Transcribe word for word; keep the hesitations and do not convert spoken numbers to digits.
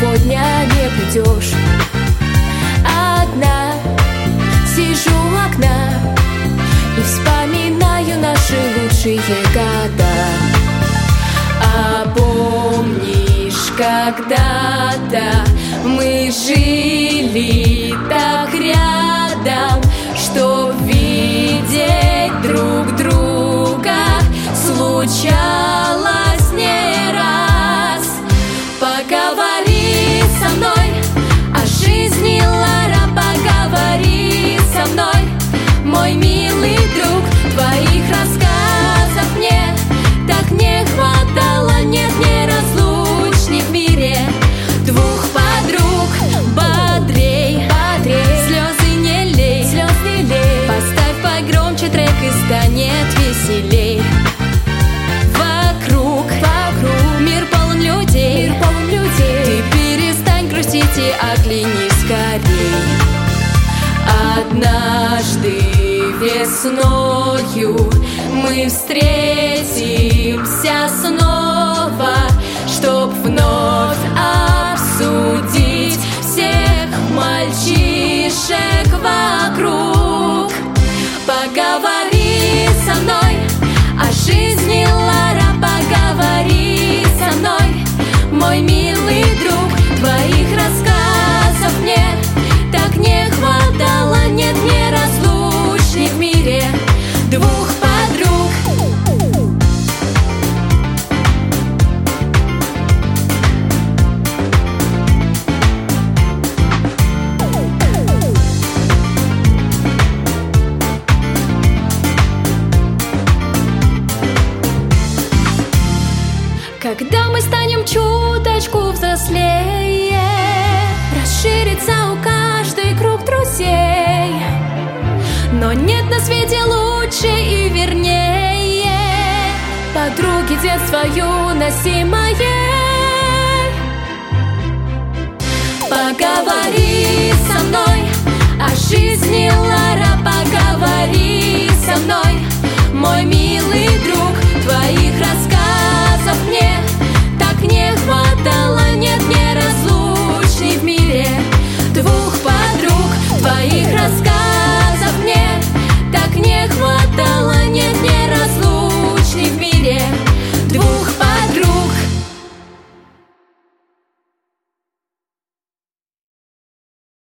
сегодня не придешь. Одна сижу у окна и вспоминаю наши лучшие года. А помнишь, когда-то мы жили так рядом, что видеть друг друга случалось не раз. Поговори со мной о жизни, Лара, поговори со мной, мой милый друг. Твоих рассказов мне так не хватало, нет неразлучных в мире двух подруг. Бодрей, бодрей, слезы не лей, слез не лей. Поставь погромче трек и станет веселей. Вокруг, вокруг мир полон людей, мир полон людей. Ты перестань грустить и оглянись скорей. Однажды весною мы встретимся снова, чтоб вновь обсудить всех мальчишек вокруг. Поговори со мной о жизни, Лара, поговори со мной, мой милый друг. Твоих рассказов мне так не хватало, нет неразлучных в мире двух подруг. Когда мы станем чуточку взрослее, расширится у каждой круг друзей. Но нет на свете лучше и вернее подруги детства юносимое. Поговори со мной о жизни, Лара, поговори со мной.